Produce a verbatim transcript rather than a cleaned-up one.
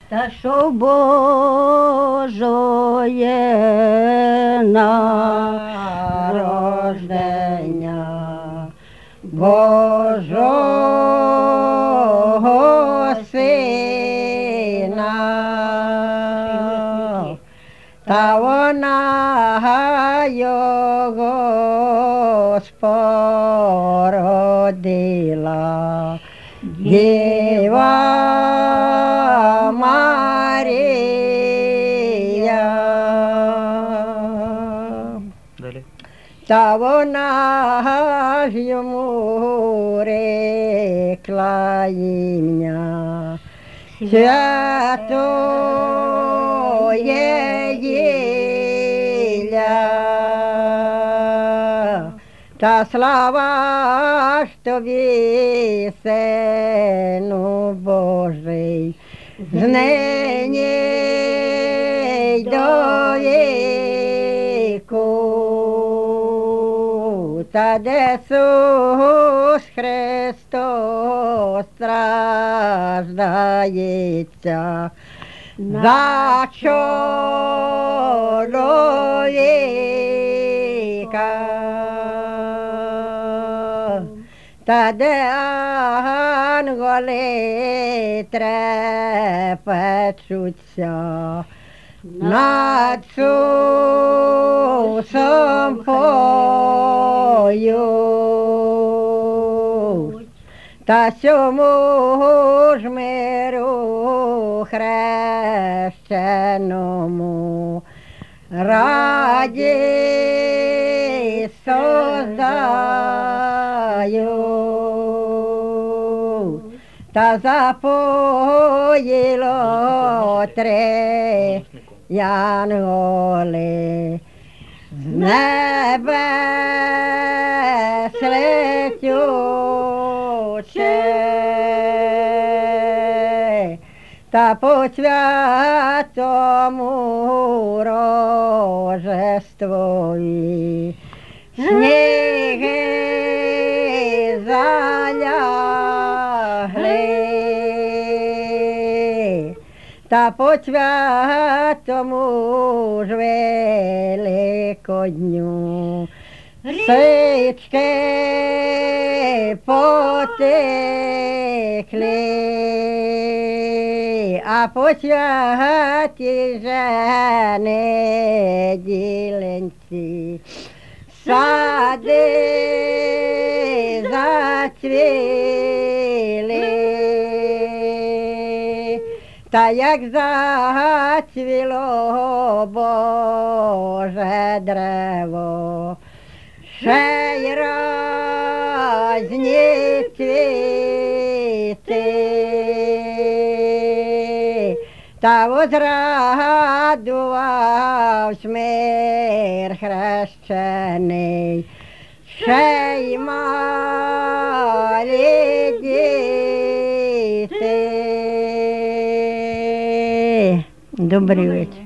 Та що Божоє народження, Божого Сина, та вона його спородила, Діва Марія. Далі. Та вона ж йому рекла ім'я Святоє Єля. Та слава ж тобі, Сину Божий, знині й до віку. Та де Ісус Христос страждається за чоловіка. Та де ангели трепечуться над Ісусом поють. Та сьому ж миру хрещеному раді создають. Та запоїло три янголи з небес летючи, та по святому рождествові сніги залягли, та по святому ж Великодню сички потекли, а по святій же неділенці сади зацвіли. Та як зацвіло Боже древо, ще й разні цвіти, та возрадувавсь мир хрещений, ще й малі діти. Добрий вечір.